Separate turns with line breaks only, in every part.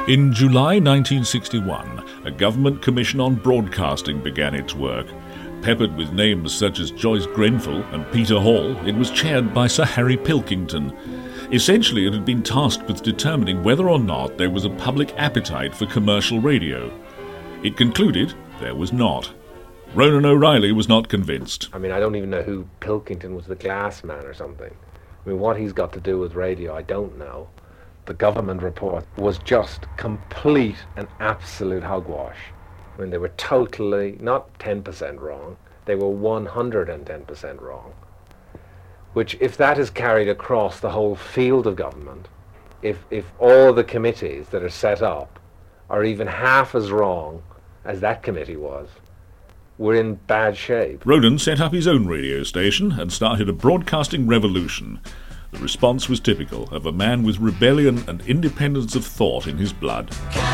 In July 1961, a government commission on broadcasting began its work. Peppered with names such as Joyce Grenfell and Peter Hall, it was chaired by Sir Harry Pilkington. Essentially, it had been tasked with determining whether or not there was a public appetite for commercial radio. It concluded there was not. Ronan O'Reilly was not convinced.
I don't even know who Pilkington was, the glass man or something. What he's got to do with radio, I don't know. The government report was just complete and absolute hogwash. They were totally, not 10% wrong, they were 110% wrong. Which, if that is carried across the whole field of government, if all the committees that are set up are even half as wrong as that committee was, we're in bad shape.
Ronan set up his own radio station and started a broadcasting revolution. The response was typical of a man with rebellion and independence of thought in his blood.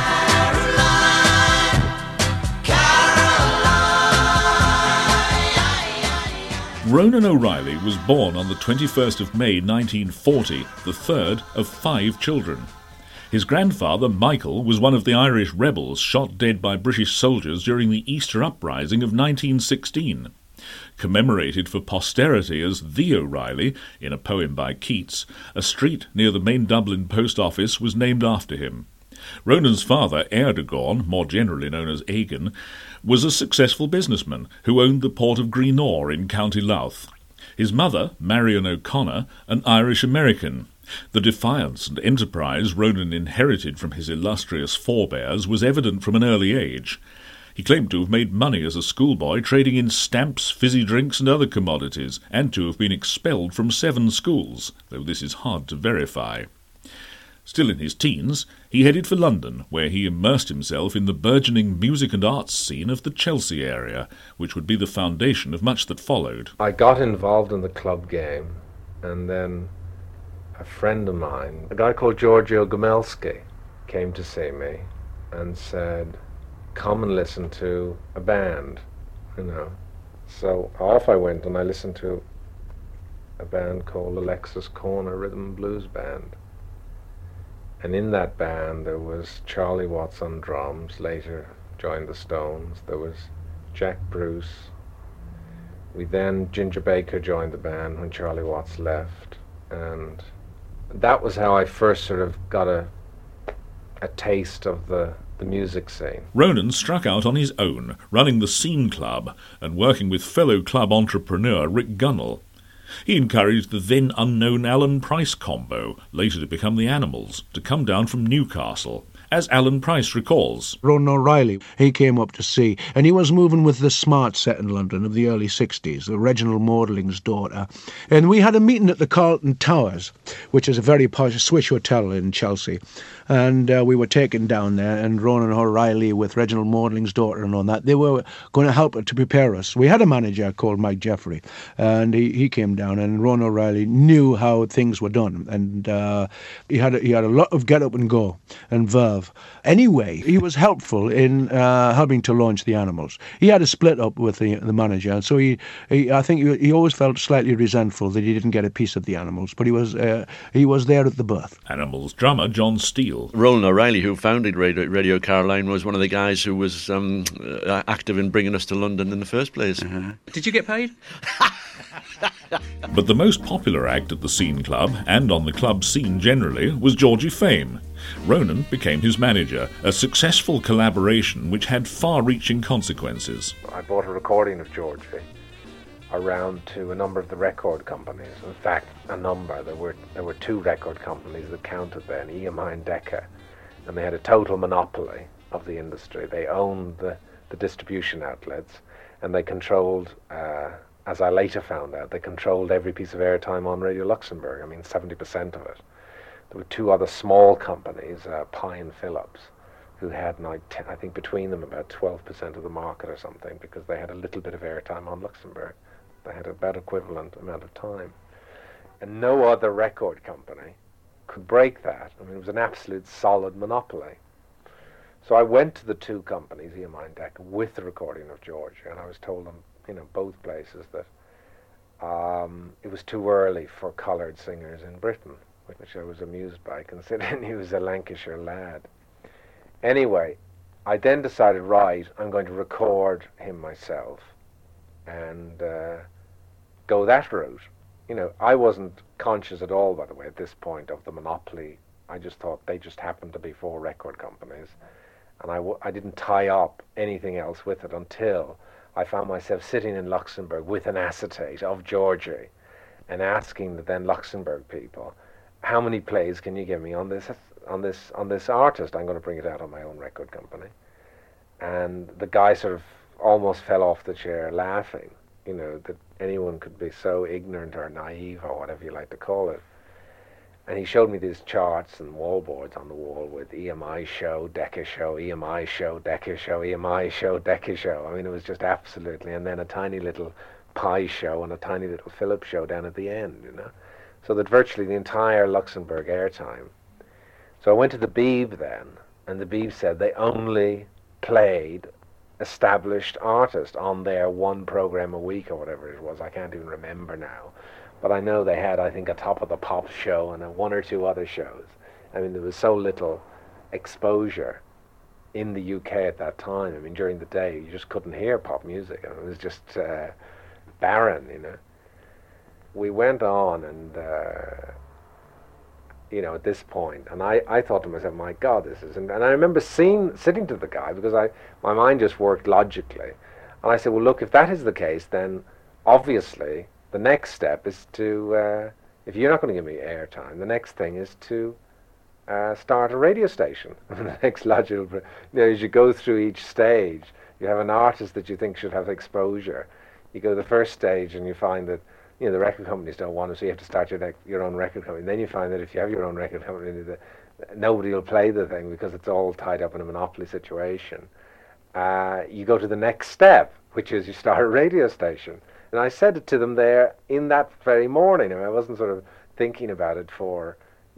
Ronan O'Reilly was born on the 21st of May 1940, the third of 5 children. His grandfather, Michael, was one of the Irish rebels shot dead by British soldiers during the Easter Uprising of 1916. Commemorated for posterity as The O'Reilly in a poem by Keats, a street near the main Dublin post office was named after him. Ronan's father, Erdogan, more generally known as Egan, was a successful businessman who owned the port of Greenore in County Louth. His mother, Marion O'Connor, an Irish-American. The defiance and enterprise Ronan inherited from his illustrious forebears was evident from an early age. He claimed to have made money as a schoolboy trading in stamps, fizzy drinks and other commodities, and to have been expelled from 7 schools, though this is hard to verify. Still in his teens, he headed for London, where he immersed himself in the burgeoning music and arts scene of the Chelsea area, which would be the foundation of much that followed.
I got involved in the club game, and then a friend of mine, a guy called Giorgio Gomelsky, came to see me and said, come and listen to a band, So off I went and I listened to a band called Alexis Corner Rhythm and Blues Band. And in that band there was Charlie Watts on drums, later joined the Stones. There was Jack Bruce. Ginger Baker joined the band when Charlie Watts left. And that was how I first sort of got a taste of the music scene.
Ronan struck out on his own, running the Scene Club and working with fellow club entrepreneur Rick Gunnell. He encouraged the then unknown Alan Price combo, later to become the Animals, to come down from Newcastle. As Alan Price recalls,
Ronan O'Reilly, he came up to see, and he was moving with the Smart set in London of the early 60s, Reginald Mortling's daughter. And we had a meeting at the Carlton Towers, which is a very posh Swiss hotel in Chelsea. And we were taken down there, and Ronan O'Reilly with Reginald Mortling's daughter and all that, they were going to help to prepare us. We had a manager called Mike Jeffrey, and he came down, and Ronan O'Reilly knew how things were done. And he had a lot of get up and go and verve. Anyway, he was helpful in helping to launch the Animals. He had a split up with the manager, and so I think he always felt slightly resentful that he didn't get a piece of the Animals, but he was there at the birth.
Animals drummer John Steele.
Ronan O'Reilly, who founded Radio Caroline, was one of the guys who was active in bringing us to London in the first place.
Uh-huh. Did you get paid?
But the most popular act at the Scene Club, and on the club scene generally, was Georgie Fame. Ronan became his manager, a successful collaboration which had far-reaching consequences.
I bought a recording of Georgie around to a number of the record companies. In fact, a number. There were 2 record companies that counted then, EMI and Decca, and they had a total monopoly of the industry. They owned the distribution outlets, and they controlled, as I later found out, they controlled every piece of airtime on Radio Luxembourg. 70% of it. There were 2 other small companies, Pye and Phillips, who had, I think between them about 12% of the market or something, because they had a little bit of airtime on Luxembourg. They had about equivalent amount of time. And no other record company could break that. It was an absolute solid monopoly. So I went to the 2 companies, EMI and Decca, with the recording of Georgie, and I was told them, both places, that it was too early for coloured singers in Britain, which I was amused by, considering he was a Lancashire lad. Anyway, I then decided, right, I'm going to record him myself and go that route. You know, I wasn't conscious at all, by the way, at this point of the monopoly. I just thought they just happened to be 4 record companies. And I didn't tie up anything else with it until I found myself sitting in Luxembourg with an acetate of Georgie and asking the then Luxembourg people, how many plays can you give me on this artist? I'm going to bring it out on my own record company. And the guy sort of almost fell off the chair laughing, you know, that anyone could be so ignorant or naive or whatever you like to call it. And he showed me these charts and wallboards on the wall with EMI show, Decca show, EMI show, Decca show, EMI show, Decca show. I mean, it was just absolutely, and then a tiny little Pi show and a tiny little Philips show down at the end, you know. So that virtually the entire Luxembourg airtime. So I went to the Beeb then, and the Beeb said they only played established artists on their 1 program a week or whatever it was. I can't even remember now. But I know they had, I think, a Top of the Pops show and 1 or 2 other shows. I mean, there was so little exposure in the UK at that time. I mean, during the day, you just couldn't hear pop music. I mean, it was just barren, you know. We went on and, you know, at this point, and I thought to myself, my God, this is... And I remember sitting to the guy, because my mind just worked logically. And I said, well, look, if that is the case, then obviously... the next step is to, if you're not going to give me airtime, the next thing is to start a radio station. The next logical, you know, as you go through each stage, you have an artist that you think should have exposure. You go to the first stage and you find that, you know, the record companies don't want it, so you have to start your own record company. And then you find that if you have your own record company, nobody will play the thing because it's all tied up in a monopoly situation. You go to the next step, which is you start a radio station. And I said it to them there in that very morning. I mean, I wasn't sort of thinking about it for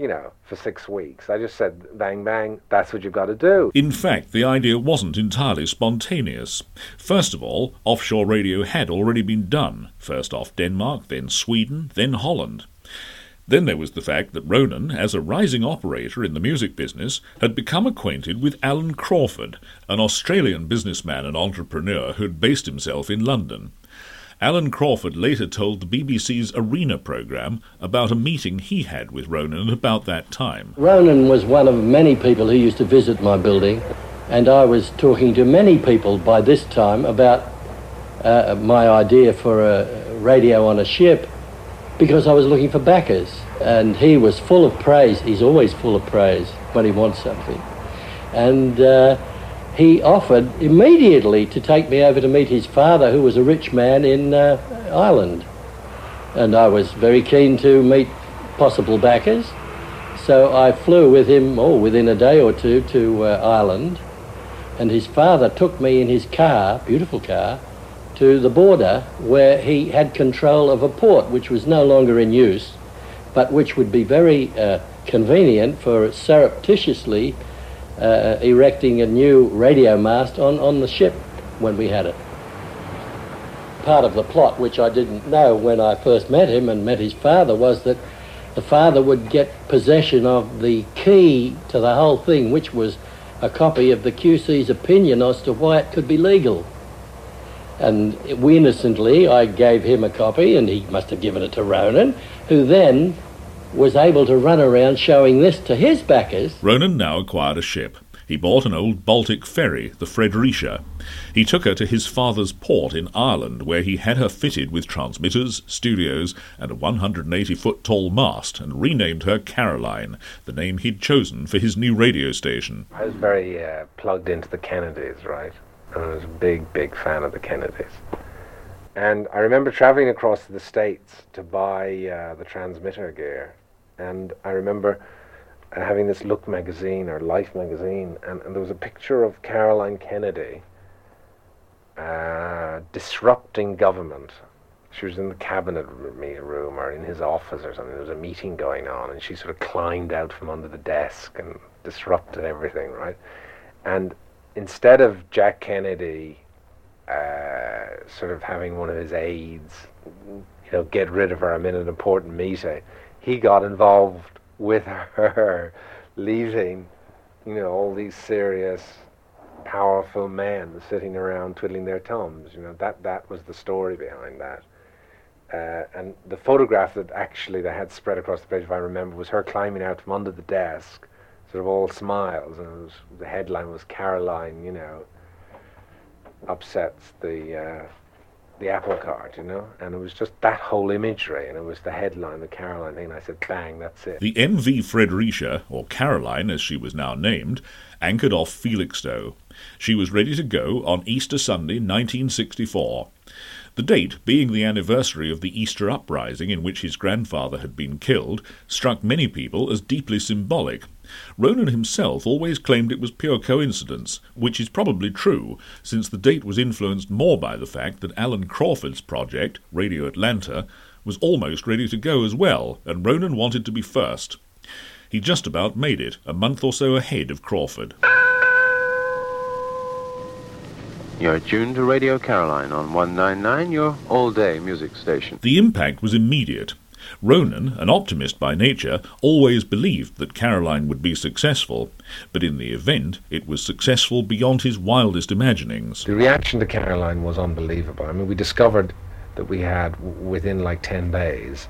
6 weeks. I just said, bang, bang, that's what you've got to do.
In fact, the idea wasn't entirely spontaneous. First of all, offshore radio had already been done, first off Denmark, then Sweden, then Holland. Then there was the fact that Ronan, as a rising operator in the music business, had become acquainted with Alan Crawford, an Australian businessman and entrepreneur who had based himself in London. Alan Crawford later told the BBC's Arena programme about a meeting he had with Ronan about that time.
Ronan was one of many people who used to visit my building, and I was talking to many people by this time about my idea for a radio on a ship, because I was looking for backers, and he was full of praise. He's always full of praise when he wants something. And he offered immediately to take me over to meet his father, who was a rich man in Ireland. And I was very keen to meet possible backers. So I flew with him, within a day or two, to Ireland. And his father took me in his car, beautiful car, to the border, where he had control of a port which was no longer in use, but which would be very convenient for surreptitiously erecting a new radio mast on the ship when we had it. Part of the plot, which I didn't know when I first met him and met his father, was that the father would get possession of the key to the whole thing, which was a copy of the QC's opinion as to why it could be legal. And innocently, I gave him a copy, and he must have given it to Ronan, who then was able to run around showing this to his backers.
Ronan now acquired a ship. He bought an old Baltic ferry, the Fredericia. He took her to his father's port in Ireland, where he had her fitted with transmitters, studios, and a 180-foot-tall mast, and renamed her Caroline, the name he'd chosen for his new radio station.
I was very plugged into the Kennedys, right? And I was a big, big fan of the Kennedys. And I remember travelling across to the States to buy the transmitter gear. And I remember having this Look magazine, or Life magazine, and there was a picture of Caroline Kennedy disrupting government. She was in the cabinet room or in his office or something. There was a meeting going on, and she sort of climbed out from under the desk and disrupted everything, right? And instead of Jack Kennedy sort of having one of his aides, get rid of her, I'm in an important meeting, he got involved with her leaving you know, all these serious, powerful men sitting around twiddling their thumbs. You know, that was the story behind that. And the photograph that actually they had spread across the page, if I remember, was her climbing out from under the desk, sort of all smiles, and the headline was Caroline, you know, upsets the apple cart, you know, and it was just that whole imagery, and it was the headline, the Caroline thing, and I said, bang, that's it.
The MV Fredericia, or Caroline as she was now named, anchored off Felixstowe. She was ready to go on Easter Sunday 1964. The date, being the anniversary of the Easter uprising in which his grandfather had been killed, struck many people as deeply symbolic. Ronan himself always claimed it was pure coincidence, which is probably true, since the date was influenced more by the fact that Alan Crawford's project, Radio Atlanta, was almost ready to go as well, and Ronan wanted to be first. He just about made it, a month or so ahead of Crawford.
You're tuned to Radio Caroline on 199, your all-day music station.
The impact was immediate. Ronan, an optimist by nature, always believed that Caroline would be successful, but in the event it was successful beyond his wildest imaginings.
The reaction to Caroline was unbelievable. I mean, we discovered that we had, within like 10 days,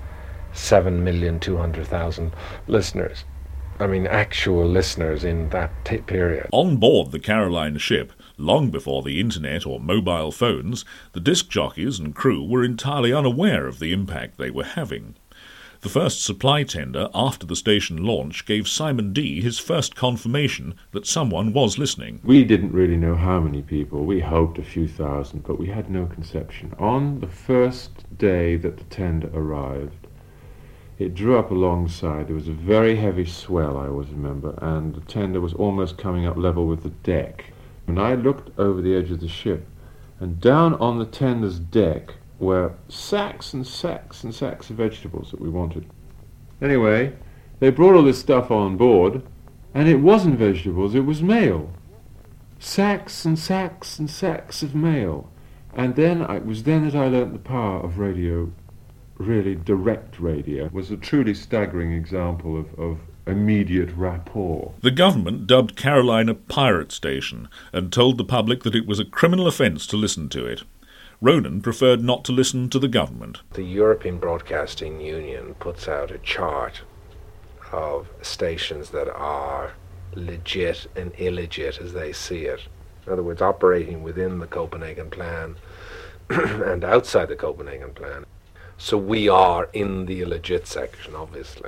7,200,000 listeners. I mean, actual listeners in that period.
On board the Caroline ship, long before the internet or mobile phones, the disc jockeys and crew were entirely unaware of the impact they were having. The first supply tender after the station launch gave Simon D his first confirmation that someone was listening.
We didn't really know how many people. We hoped a few thousand, but we had no conception. On the first day that the tender arrived, it drew up alongside. There was a very heavy swell, I always remember, and the tender was almost coming up level with the deck. And I looked over the edge of the ship, and down on the tender's deck were sacks and sacks and sacks of vegetables that we wanted. Anyway, they brought all this stuff on board, and it wasn't vegetables, it was mail. Sacks and sacks and sacks of mail. And then it was then that I learnt the power of radio, really direct radio. It was a truly staggering example of immediate rapport.
The government dubbed Caroline a pirate station and told the public that it was a criminal offence to listen to it. Ronan preferred not to listen to the government.
The European Broadcasting Union puts out a chart of stations that are legit and illegit as they see it. In other words, operating within the Copenhagen Plan and outside the Copenhagen Plan. So we are in the illegit section, obviously.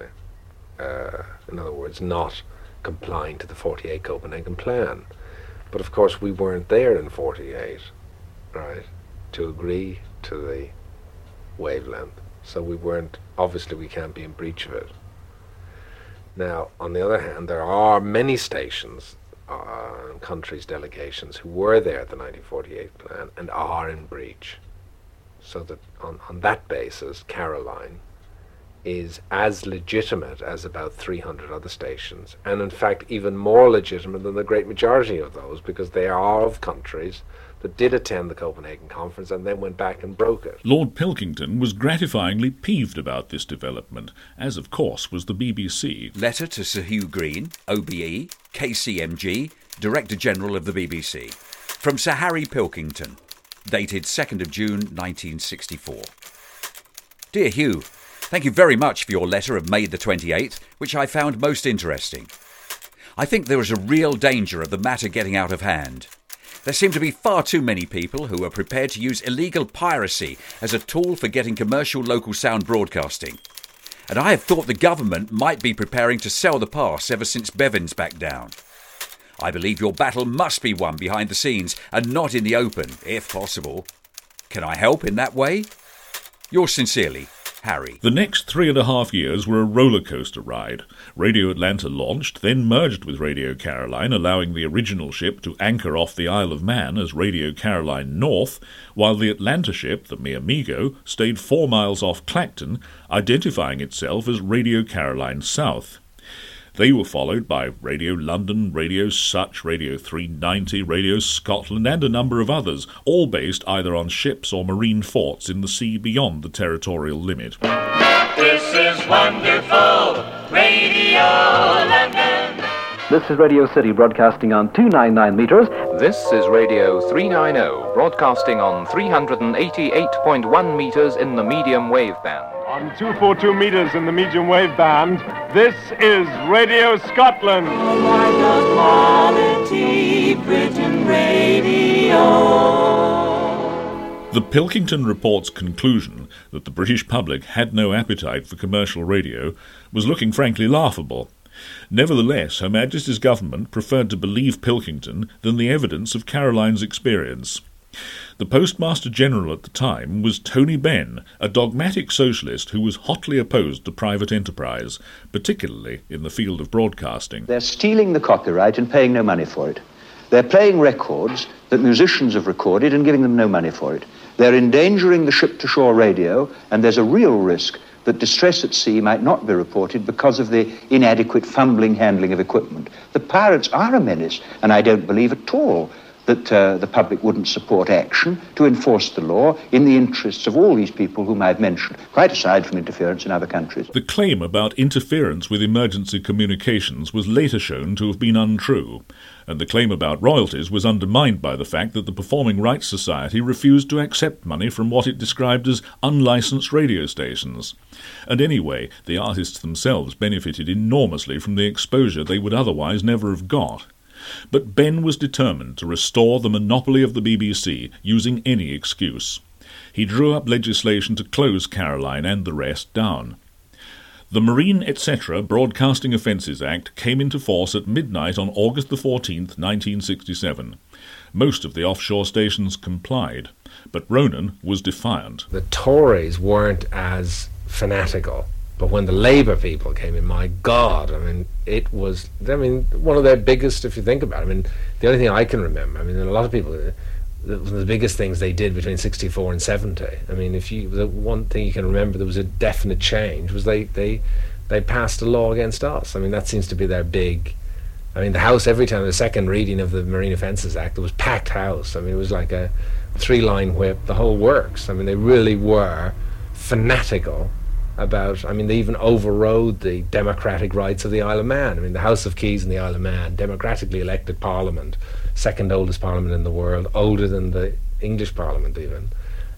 In other words, not complying to the 48 Copenhagen Plan. But of course we weren't there in 48, right, to agree to the wavelength. So we weren't, obviously we can't be in breach of it. Now, on the other hand, there are many stations, countries, delegations who were there at the 1948 Plan and are in breach. So that on that basis, Caroline is as legitimate as about 300 other stations, and in fact even more legitimate than the great majority of those, because they are of countries that did attend the Copenhagen Conference and then went back and broke it.
Lord Pilkington was gratifyingly peeved about this development, as of course was the BBC.
Letter to Sir Hugh Green, OBE, KCMG, Director General of the BBC. From Sir Harry Pilkington, dated 2nd of June 1964. Dear Hugh, thank you very much for your letter of May the 28th, which I found most interesting. I think there is a real danger of the matter getting out of hand. There seem to be far too many people who are prepared to use illegal piracy as a tool for getting commercial local sound broadcasting. And I have thought the government might be preparing to sell the pass ever since Bevins backed down. I believe your battle must be won behind the scenes and not in the open, if possible. Can I help in that way? Yours sincerely, Harry.
The next 3.5 years were a roller coaster ride. Radio Atlanta launched, then merged with Radio Caroline, allowing the original ship to anchor off the Isle of Man as Radio Caroline North, while the Atlanta ship, the Mi Amigo, stayed 4 miles off Clacton, identifying itself as Radio Caroline South. They were followed by Radio London, Radio Such, Radio 390, Radio Scotland, and a number of others, all based either on ships or marine forts in the sea beyond the territorial limit.
This is wonderful Radio London. This is Radio City broadcasting on 299 meters.
This is Radio 390 broadcasting on 388.1 meters in the medium wave band.
On 242 meters in the medium wave band, this is Radio Scotland.
Quality Britain Radio.
The Pilkington Report's conclusion that the British public had no appetite for commercial radio was looking frankly laughable. Nevertheless, Her Majesty's government preferred to believe Pilkington than the evidence of Caroline's experience. The Postmaster General at the time was Tony Benn, a dogmatic socialist who was hotly opposed to private enterprise, particularly in the field of broadcasting.
They're stealing the copyright and paying no money for it. They're playing records that musicians have recorded and giving them no money for it. They're endangering the ship-to-shore radio, and there's a real risk that distress at sea might not be reported because of the inadequate fumbling handling of equipment. The pirates are a menace, and I don't believe at all that the public wouldn't support action to enforce the law in the interests of all these people whom I've mentioned, quite aside from interference in other countries.
The claim about interference with emergency communications was later shown to have been untrue, and the claim about royalties was undermined by the fact that the Performing Rights Society refused to accept money from what it described as unlicensed radio stations. And anyway, the artists themselves benefited enormously from the exposure they would otherwise never have got. But Benn was determined to restore the monopoly of the BBC using any excuse. He drew up legislation to close Caroline and the rest down. The Marine Etc. Broadcasting Offences Act came into force at midnight on August the 14th, 1967. Most of the offshore stations complied, but Ronan was defiant.
The Tories weren't as fanatical. But when the Labour people came in, my God, it was, one of their biggest, if you think about it. The only thing I can remember, a lot of people, one of the biggest things they did between 64 and 70, the one thing you can remember there was a definite change was they passed a law against us. That seems to be their big, the House, every time the second reading of the Marine Offences Act, it was packed house. It was like a 3-line whip, the whole works. They really were fanatical about, they even overrode the democratic rights of the Isle of Man. The House of Keys in the Isle of Man, democratically elected parliament, second oldest parliament in the world, older than the English parliament even,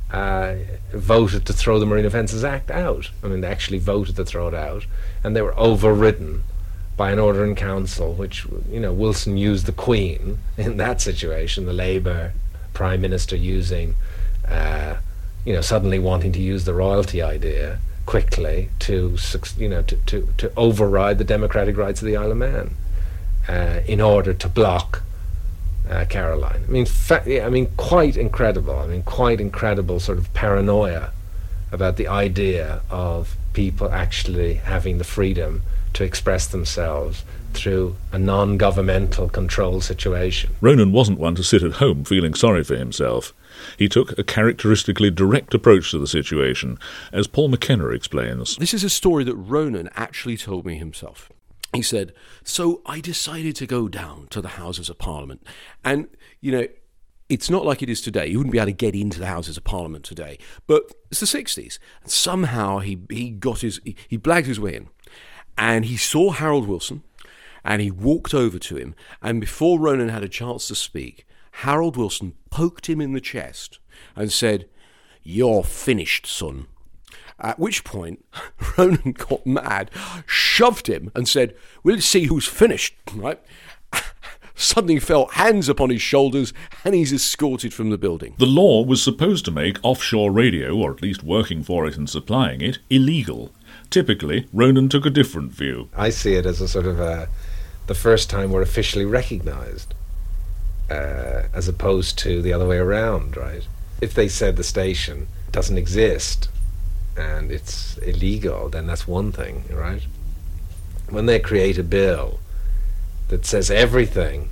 voted to throw the Marine Offences Act out. They actually voted to throw it out, and they were overridden by an order in council, which, Wilson used the Queen in that situation, the Labour Prime Minister using, suddenly wanting to use the royalty idea quickly to override the democratic rights of the Isle of Man in order to block Caroline. Quite incredible. Quite incredible sort of paranoia about the idea of people actually having the freedom to express themselves through a non-governmental control situation.
Ronan wasn't one to sit at home feeling sorry for himself. He took a characteristically direct approach to the situation, as Paul McKenna explains.
This is a story that Ronan actually told me himself. He said, so I decided to go down to the Houses of Parliament. And, it's not like it is today. You wouldn't be able to get into the Houses of Parliament today. But it's the 60s. And somehow he blagged his way in. And he saw Harold Wilson, and he walked over to him. And before Ronan had a chance to speak, Harold Wilson poked him in the chest and said, "You're finished, son." At which point, Ronan got mad, shoved him and said, "We'll see who's finished," right? Suddenly felt hands upon his shoulders, and he's escorted from the building.
The law was supposed to make offshore radio, or at least working for it and supplying it, illegal. Typically, Ronan took a different view.
I see it as a sort of the first time we're officially recognised. As opposed to the other way around, right? If they said the station doesn't exist and it's illegal, then that's one thing, right? When they create a bill that says everything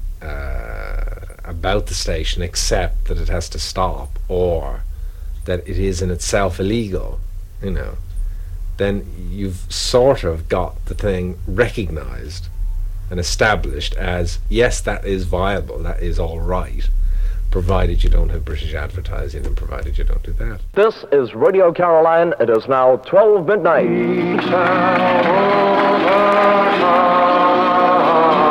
about the station except that it has to stop or that it is in itself illegal, then you've sort of got the thing recognised and established as, yes, that is viable, that is all right, provided you don't have British advertising and provided you don't do that.
This is Radio Caroline. It is now 12 midnight.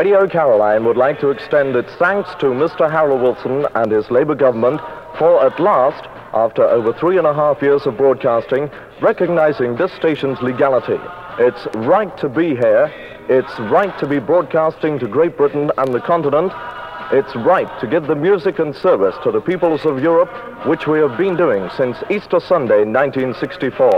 Radio Caroline would like to extend its thanks to Mr. Harold Wilson and his Labour government for at last, after over 3.5 years of broadcasting, recognizing this station's legality. It's right to be here. It's right to be broadcasting to Great Britain and the continent. It's right to give the music and service to the peoples of Europe, which we have been doing since Easter Sunday, 1964.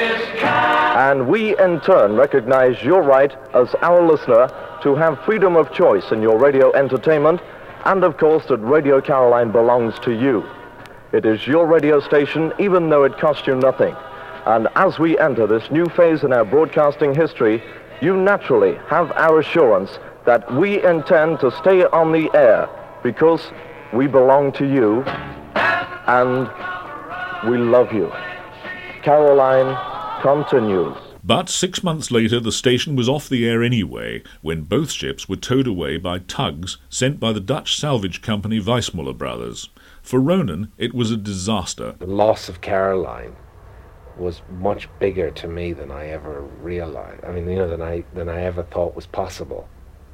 And we, in turn, recognize your right as our listener to have freedom of choice in your radio entertainment, and of course that Radio Caroline belongs to you. It is your radio station, even though it costs you nothing. And as we enter this new phase in our broadcasting history, you naturally have our assurance that we intend to stay on the air because we belong to you and we love you. Caroline continues.
But 6 months later, the station was off the air anyway, when both ships were towed away by tugs sent by the Dutch salvage company Weissmuller Brothers. For Ronan, it was a disaster.
The loss of Caroline was much bigger to me than I ever realized. I mean, than I ever thought was possible.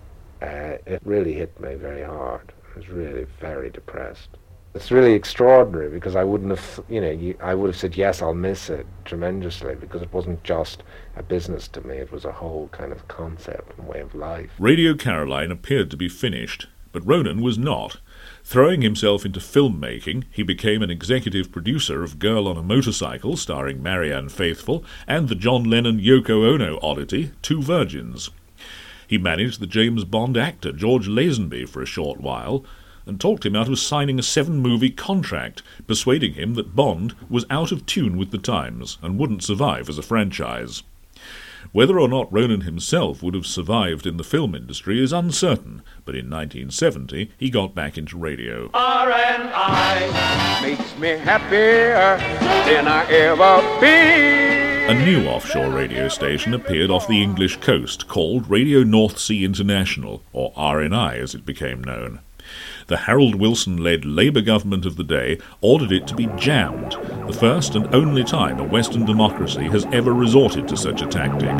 It really hit me very hard. I was really very depressed. It's really extraordinary because I wouldn't have, I would have said, yes, I'll miss it tremendously, because it wasn't just a business to me, it was a whole kind of concept and way of life.
Radio Caroline appeared to be finished, but Ronan was not. Throwing himself into filmmaking, he became an executive producer of Girl on a Motorcycle, starring Marianne Faithfull, and the John Lennon-Yoko Ono oddity, Two Virgins. He managed the James Bond actor George Lazenby for a short while, and talked him out of signing a 7-movie contract, persuading him that Bond was out of tune with the times and wouldn't survive as a franchise. Whether or not Ronan himself would have survived in the film industry is uncertain, but in 1970 he got back into radio.
R&I makes me happier than I ever been.
A new offshore radio station appeared off the English coast called Radio North Sea International, or RNI as it became known. The Harold Wilson-led Labour government of the day ordered it to be jammed, the first and only time a Western democracy has ever resorted to such a tactic.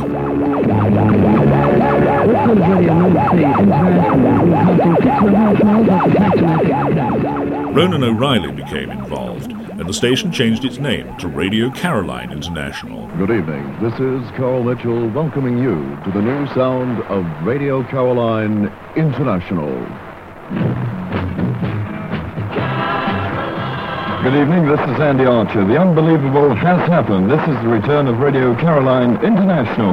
Ronan O'Reilly became involved, and the station changed its name to Radio Caroline International.
Good evening. This is Carl Mitchell welcoming you to the new sound of Radio Caroline International. Good evening, this is Andy Archer. The unbelievable has happened. This is the return of Radio Caroline International.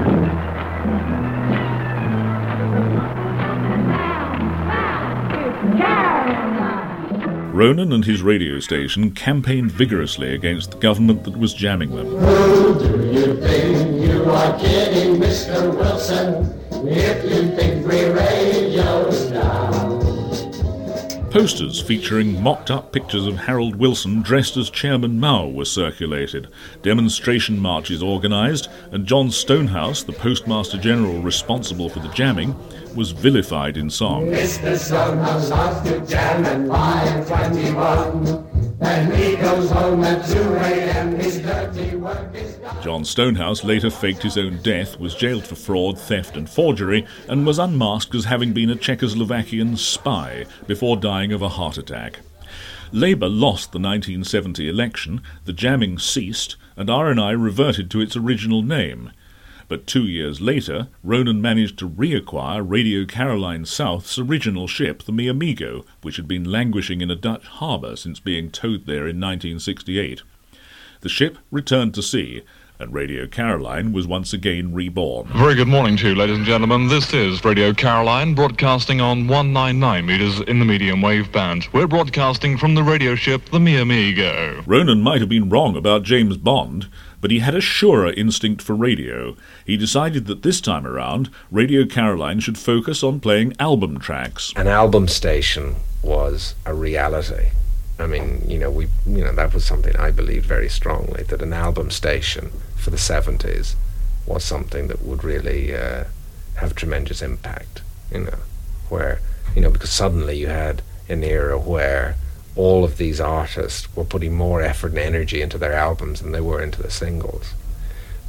Ronan and his radio station campaigned vigorously against the government that was jamming them.
Who do you think you are kidding, Mr. Wilson, if you think we're radio stars?
Posters featuring mocked-up pictures of Harold Wilson dressed as Chairman Mao were circulated, demonstration marches organised, and John Stonehouse, the Postmaster General responsible for the jamming, was vilified in song.
Mr. Stonehouse loves to jam at 5:21. And he goes home at 2 a.m. His dirty work is done.
John Stonehouse later faked his own death, was jailed for fraud, theft and forgery, and was unmasked as having been a Czechoslovakian spy before dying of a heart attack. Labour lost the 1970 election, the jamming ceased, and RNI reverted to its original name. But 2 years later, Ronan managed to reacquire Radio Caroline South's original ship, the Mi Amigo, which had been languishing in a Dutch harbour since being towed there in 1968. The ship returned to sea, and Radio Caroline was once again reborn.
Very good morning to you, ladies and gentlemen. This is Radio Caroline, broadcasting on 199 metres in the medium wave band. We're broadcasting from the radio ship, the Mi Amigo.
Ronan might have been wrong about James Bond, but he had a surer instinct for radio. He decided that this time around, Radio Caroline should focus on playing album tracks.
An album station was a reality. I mean, that was something I believed very strongly, that an album station for the 70s was something that would really have tremendous impact, because suddenly you had an era where all of these artists were putting more effort and energy into their albums than they were into the singles.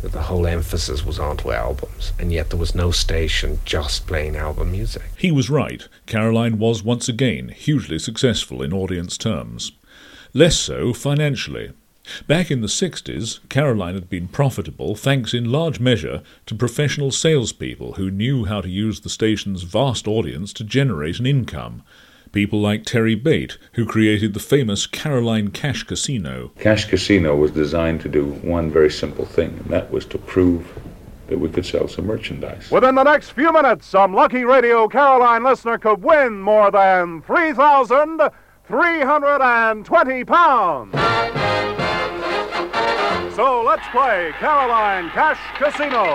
that the whole emphasis was onto albums, and yet there was no station just playing album music.
He was right. Caroline was once again hugely successful in audience terms. Less so financially. Back in the 60s, Caroline had been profitable thanks in large measure to professional salespeople who knew how to use the station's vast audience to generate an income. People like Terry Bate, who created the famous Caroline Cash Casino.
Cash Casino was designed to do one very simple thing, and that was to prove that we could sell some merchandise.
Within the next few minutes, some lucky Radio Caroline listener could win more than £3,320. So let's play Caroline Cash Casino.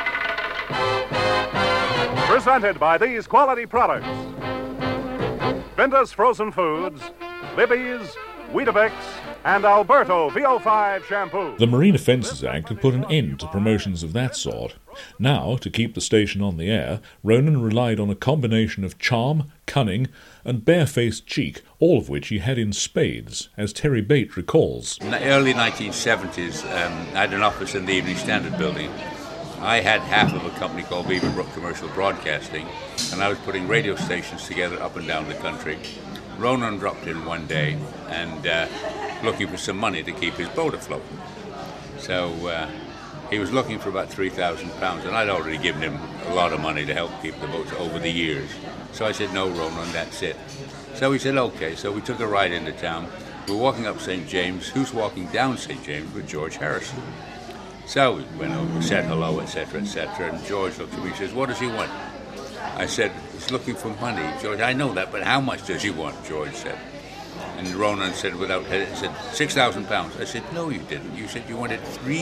Presented by these quality products: Ventus Frozen Foods, Libby's, Weetabix, and Alberto VO5 Shampoo.
The Marine Offences Act had put an end to promotions of that sort. Now, to keep the station on the air, Ronan relied on a combination of charm, cunning, and barefaced cheek, all of which he had in spades, as Terry Bate recalls.
In the early 1970s, I had an office in the Evening Standard building. I had half of a company called Beaverbrook Commercial Broadcasting, and I was putting radio stations together up and down the country. Ronan dropped in one day and looking for some money to keep his boat afloat. So he was looking for about £3,000, and I'd already given him a lot of money to help keep the boat over the years. So I said, "No, Ronan, that's it." So he said, "Okay." So we took a ride into town. We're walking up St. James. Who's walking down St. James? With George Harrison. So we went over, said hello, etc., etc., and George looked at me and says, "What does he want?" I said, "He's looking for money." George, "I know that, but how much does he want?" George said. And Ronan said without hesitation, £6,000. I said, "No, you didn't. You said you wanted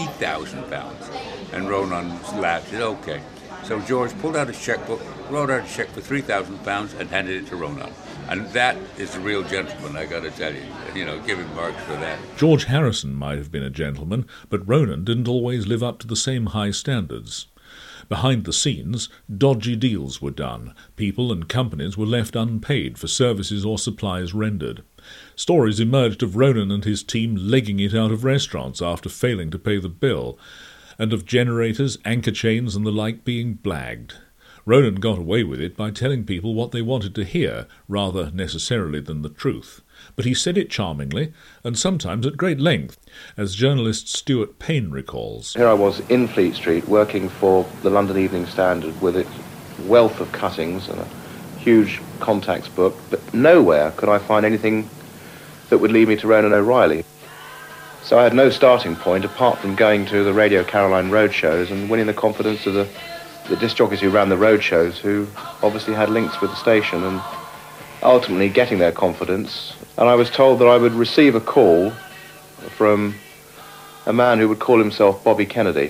£3,000. And Ronan laughed, said, "Okay." So George pulled out his checkbook, wrote out a check for £3,000 and handed it to Ronan. And that is a real gentleman, I got to tell you. Give him marks for that.
George Harrison might have been a gentleman, but Ronan didn't always live up to the same high standards. Behind the scenes, dodgy deals were done. People and companies were left unpaid for services or supplies rendered. Stories emerged of Ronan and his team legging it out of restaurants after failing to pay the bill, and of generators, anchor chains and the like being blagged. Ronan got away with it by telling people what they wanted to hear, rather necessarily than the truth. But he said it charmingly, and sometimes at great length, as journalist Stuart Payne recalls.
Here I was in Fleet Street, working for the London Evening Standard with its wealth of cuttings and a huge contacts book, but nowhere could I find anything that would lead me to Ronan O'Reilly. So I had no starting point apart from going to the Radio Caroline road shows and winning the confidence of the disc jockeys who ran the road shows, who obviously had links with the station, and ultimately getting their confidence. And I was told that I would receive a call from a man who would call himself Bobby Kennedy,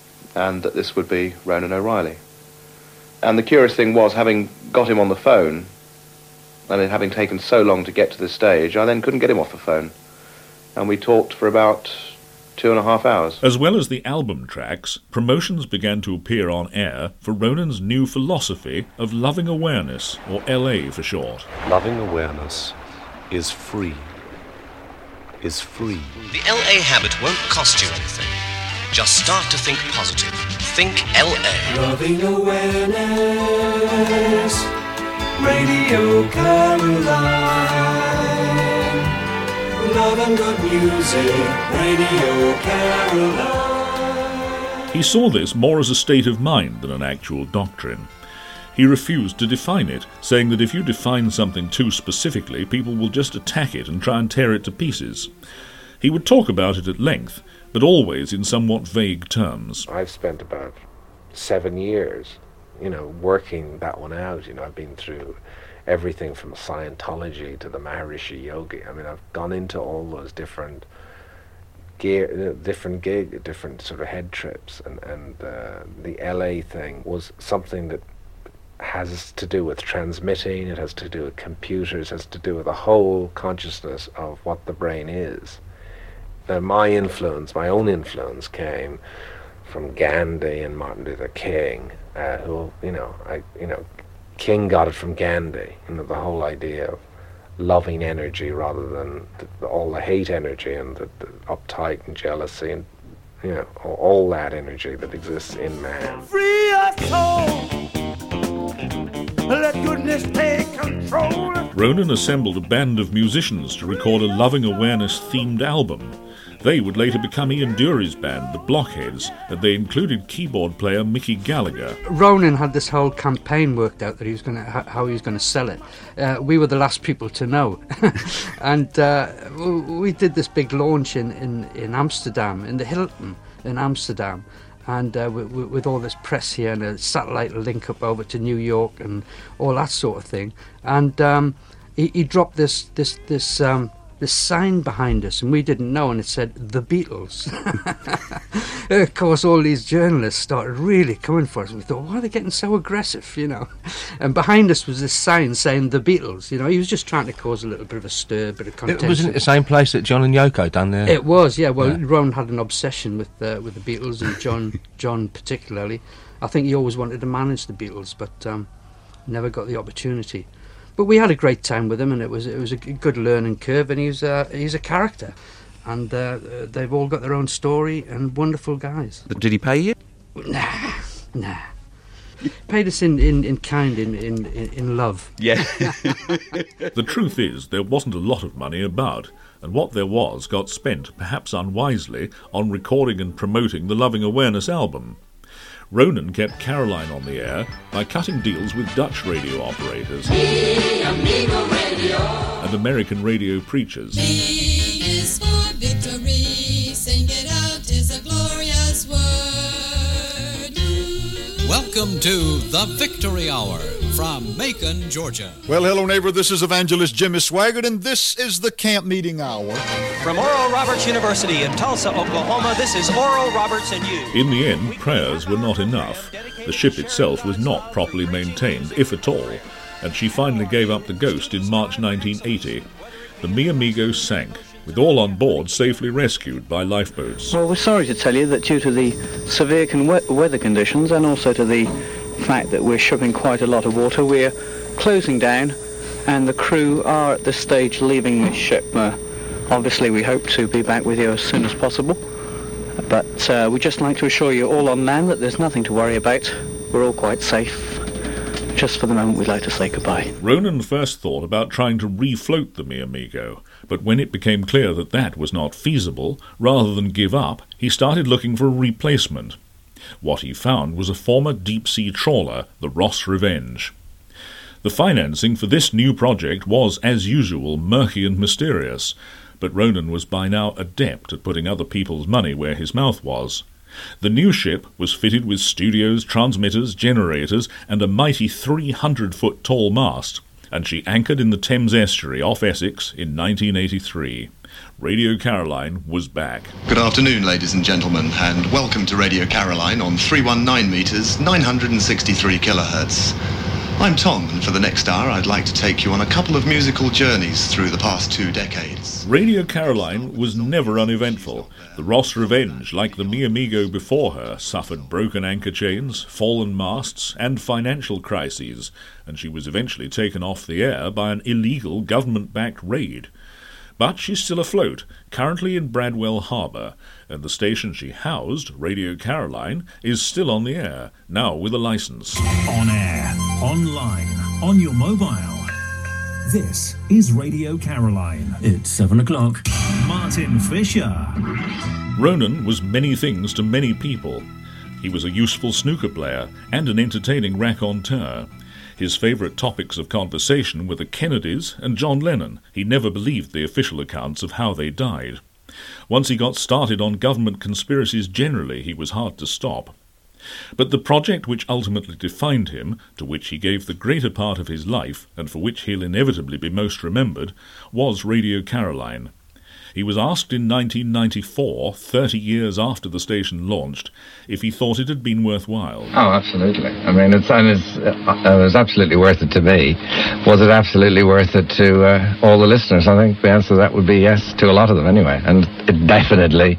and that this would be Ronan O'Reilly. And the curious thing was, having got him on the phone, and it having taken so long to get to this stage, I then couldn't get him off the phone. And we talked for about 2.5 hours.
As well as the album tracks, promotions began to appear on air for Ronan's new philosophy of loving awareness, or LA for short.
Loving awareness is free. Is free.
The LA habit won't cost you anything. Just start to think positive. Think LA.
Loving awareness, Radio Caroline. Love and good music, Radio Caroline.
He saw this more as a state of mind than an actual doctrine. He refused to define it, saying that if you define something too specifically, people will just attack it and try and tear it to pieces. He would talk about it at length, but always in somewhat vague terms.
I've spent about 7 years, working that one out. I've been through everything from Scientology to the Maharishi Yogi. I've gone into all those different different sort of head trips, and the LA thing was something that has to do with transmitting, it has to do with computers, it has to do with the whole consciousness of what the brain is. Now, my own influence came from Gandhi and Martin Luther King, King got it from Gandhi, the whole idea of loving energy rather than all the hate energy and the uptight and jealousy, and You know, all that energy that exists in man.
Free our soul. Let goodness take control.
Ronan assembled a band of musicians to record a loving awareness-themed album. They would later become Ian Dury's band, the Blockheads, and they included keyboard player Mickey Gallagher.
Ronan had this whole campaign worked out that he was going to how he was going to sell it. We were the last people to know, and we did this big launch in Amsterdam, in the Hilton in Amsterdam, and with all this press here and a satellite link up over to New York and all that sort of thing. And he dropped this sign behind us, and we didn't know, and it said The Beatles. Of course, all these journalists started really coming for us, and we thought, why are they getting so aggressive, you know? And behind us was this sign saying The Beatles, you know. He was just trying to cause a little bit of a stir, a bit of contention.
Wasn't it the same place that John and Yoko done there?
It was, yeah. Well, yeah. Ron had an obsession with the Beatles, and John particularly. I think he always wanted to manage the Beatles, but never got the opportunity. But we had a great time with him, and it was a good learning curve, and he's a character, and they've all got their own story, and wonderful guys.
Did he pay you?
Nah. Paid us in kind, in love.
Yeah.
The truth is, there wasn't a lot of money about, and what there was got spent, perhaps unwisely, on recording and promoting the Loving Awareness album. Ronan kept Caroline on the air by cutting deals with Dutch radio operators and American radio preachers.
V is for victory, sing it out, is a glorious word.
Welcome to The Victory Hour from Macon, Georgia.
Well, hello, neighbor. This is Evangelist Jimmy Swaggart, and this is the Camp Meeting Hour.
From Oral Roberts University in Tulsa, Oklahoma, this is Oral Roberts and You.
In the end, prayers were not enough. The ship itself was not properly maintained, if at all, and she finally gave up the ghost in March 1980. The Mi Amigo sank, with all on board safely rescued by lifeboats.
Well, we're sorry to tell you that due to the severe weather conditions and also to the fact that we're shipping quite a lot of water, we're closing down, and the crew are at this stage leaving the ship. Obviously, we hope to be back with you as soon as possible, but we'd just like to assure you all on land that there's nothing to worry about. We're all quite safe. Just for the moment, we'd like to say goodbye.
Ronan first thought about trying to refloat the Mi Amigo, but when it became clear that that was not feasible, rather than give up, he started looking for a replacement. What he found was a former deep-sea trawler, the Ross Revenge. The financing for this new project was, as usual, murky and mysterious, but Ronan was by now adept at putting other people's money where his mouth was. The new ship was fitted with studios, transmitters, generators, and a mighty 300-foot tall mast, and she anchored in the Thames estuary off Essex in 1983. Radio Caroline was back.
Good afternoon, ladies and gentlemen, and welcome to Radio Caroline on 319 metres, 963 kilohertz. I'm Tom, and for the next hour I'd like to take you on a couple of musical journeys through the past 2 decades.
Radio Caroline was never uneventful. The Ross Revenge, like the Mi Amigo before her, suffered broken anchor chains, fallen masts, and financial crises, and she was eventually taken off the air by an illegal government-backed raid. But she's still afloat, currently in Bradwell Harbour, and the station she housed, Radio Caroline, is still on the air, now with a licence.
On air, online, on your mobile. This is Radio Caroline. It's 7 o'clock. Martin Fisher.
Ronan was many things to many people. He was a useful snooker player and an entertaining raconteur. His favourite topics of conversation were the Kennedys and John Lennon. He never believed the official accounts of how they died. Once he got started on government conspiracies generally, he was hard to stop. But the project which ultimately defined him, to which he gave the greater part of his life, and for which he'll inevitably be most remembered, was Radio Caroline. He was asked in 1994, 30 years after the station launched, if he thought it had been worthwhile.
Oh, absolutely. I mean, it was absolutely worth it to me. Was it absolutely worth it to all the listeners? I think the answer to that would be yes, to a lot of them anyway. And it definitely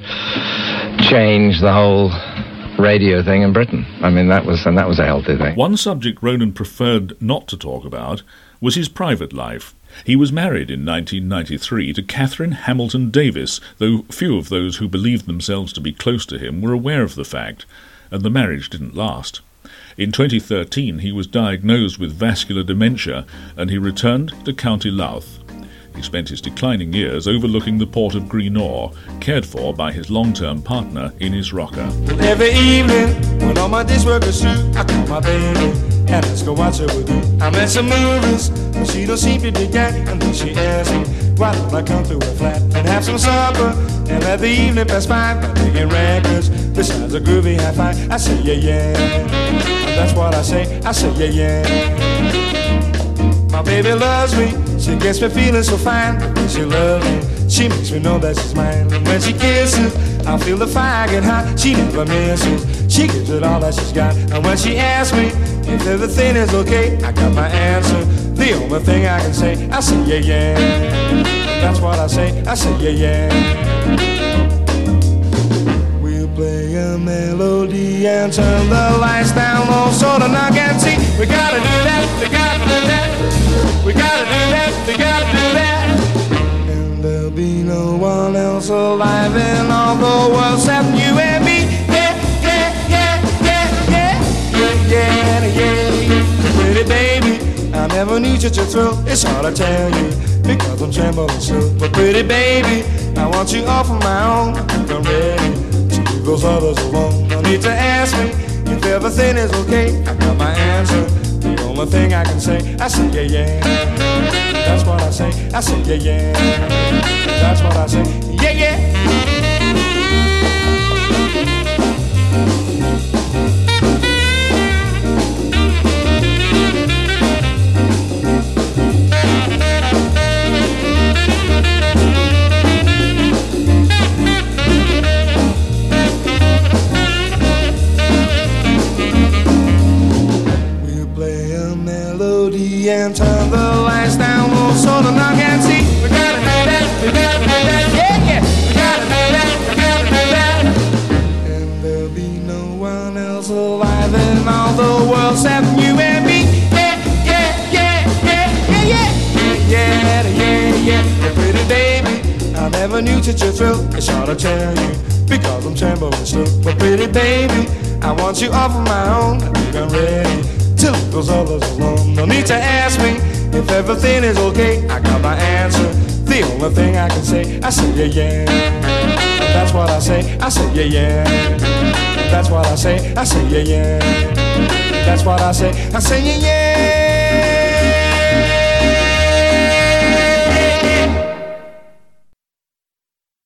changed the whole radio thing in Britain. I mean, that was a healthy thing.
One subject Ronan preferred not to talk about was his private life. He was married in 1993 to Catherine Hamilton Davis, though few of those who believed themselves to be close to him were aware of the fact, and the marriage didn't last. In 2013 he was diagnosed with vascular dementia and he returned to County Louth. He spent his declining years overlooking the port of Greenore, cared for by his long-term partner Ines Rocker.
Every evening, when all my days work is through, I call my baby and let's go watch her with you. I'm at some movies, but she don't seem to dig that. And then she asks me, why don't I come to her flat and have some supper and let the evening pass by making records besides a groovy high five. I say yeah, yeah, and that's what I say yeah, yeah. My baby loves me, she gets me feeling so fine. When she loves me, she makes me know that she's mine. And when she kisses, I feel the fire get hot. She never misses, she gives it all that she's got. And when she asks me if everything is okay, I got my answer, the only thing I can say, I say yeah, yeah. That's what I say yeah, yeah. We'll play a melody and turn the lights down low so the knock and see. We gotta do that, we gotta do that. We gotta do that, we gotta do that. And there'll be no one else alive in all the world except you and me. Yeah, yeah, yeah, yeah, yeah, yeah, yeah, yeah. Pretty baby, I never knew such a thrill. It's hard to tell you because I'm trembling still. But pretty baby, I want you all for my own. I'm ready to leave those others alone. No need to ask me if everything is okay. I got my answer. The only thing I can say yeah, yeah. That's what I say yeah, yeah. That's what I say, yeah, yeah. And turn the lights down low so the knock and see. We gotta do that, we gotta do that, yeah, yeah. We gotta do that, we gotta do that. And there'll be no one else alive in all the world except you and me. Yeah, yeah, yeah, yeah, yeah, yeah, yeah, yeah, yeah. Pretty baby, I never knew such a thrill. It's hard to tell you because I'm trembling still. But pretty baby, I want you all for my own. I think I'm ready to leave those others alone. No need to ask me if everything is okay. I got my answer, the only thing I can say yeah, yeah. That's what I say yeah, yeah. That's what I say yeah, yeah. That's what I say yeah, yeah.